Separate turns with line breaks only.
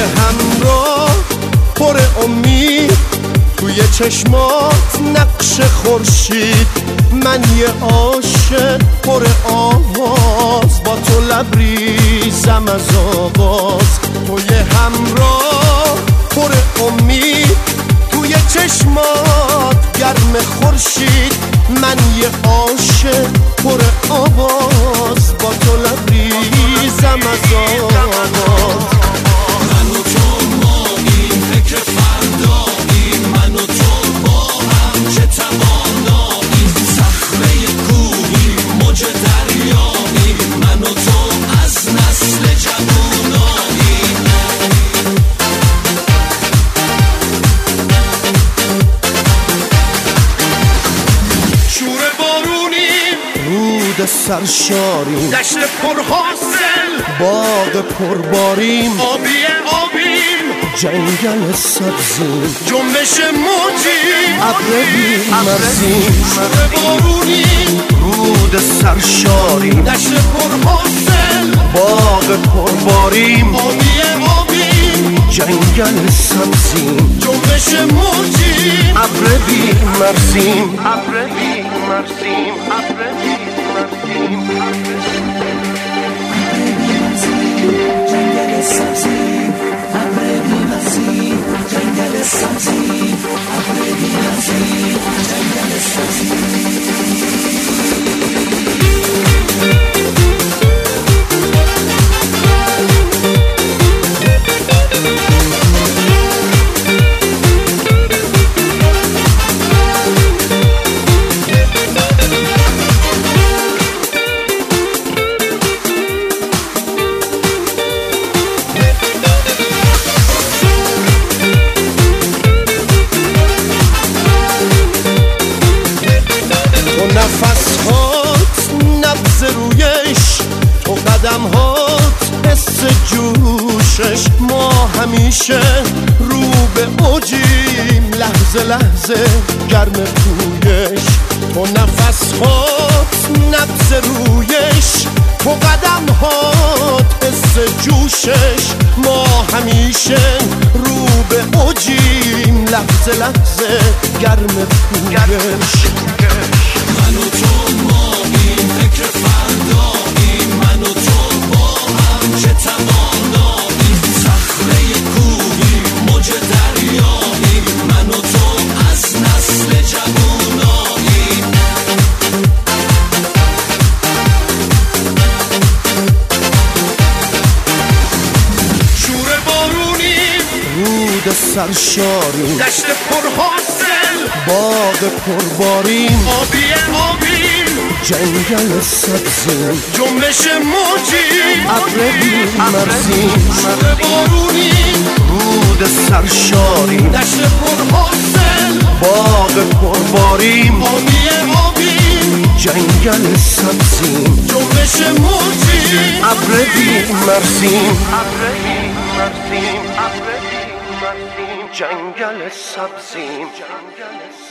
همراه پر امید، توی چشمات نقش خورشید. من یه عاشق پر آواز، با تو لبریزم از آغاز. توی همراه پر امید، توی چشمات گرم خورشید. من یه عاشق پر آواز، با تو لبریزم از آغاز.
من و تو ماییم فکر فرداییم، من و تو با هم چه تواناییم. صخره کوهیم موج دریاییم، من و تو از نسل جواناییم.
شور بارونیم، رود سرشاریم، دشت پرحاصل، باغ پرباریم. آبی آبیم، جنگل سبزیم، جنبش موجیم، ابر بی‌مرزیم. شور بارونیم، رود سرشاریم، دشت پرحاصل، باغ پرباریم. آبی آبیم، جنگل سبزیم، جنبش موجیم، ابر بی‌مرزیم، ابر بی‌مرزیم، ابر بی‌مرزیم.
جنگل سبزی، ابر بی‌مرزی، جنگل سبزی، ابر بی‌مرزی، جنگل سبزی.
نفس‌هات نبض رویش، تو قدم‌هات حس جوشش. ما همیشه رو به اوجیم، لحظه لحظه گرم پویش. تو نفس‌هات نبض رویش، تو قدم‌هات حس جوشش. ما همیشه رو به اوجیم، لحظه لحظه گرم پویش.
من و تو ماییم فکر فرداییم، من و تو با هم چه تواناییم. صخره کوهیم موج دریاییم، من و تو از نسل جواناییم.
شور بارونیم، رود سرشاریم، دشت پرحاصل، باغ پرباریم. آبی آبیم، جنگل سبزیم، جنبش موجیم، ابر بی‌مرزیم. شور بارونیم، رود سرشاریم، دشت پرحاصل، باغ پرباریم. آبی آبیم، جنگل سبزیم، جنبش موجیم، ابر بی‌مرزیم، ابر بی‌مرزیم، ابر بی‌مرزیم. جنگل سبزیم، جنگل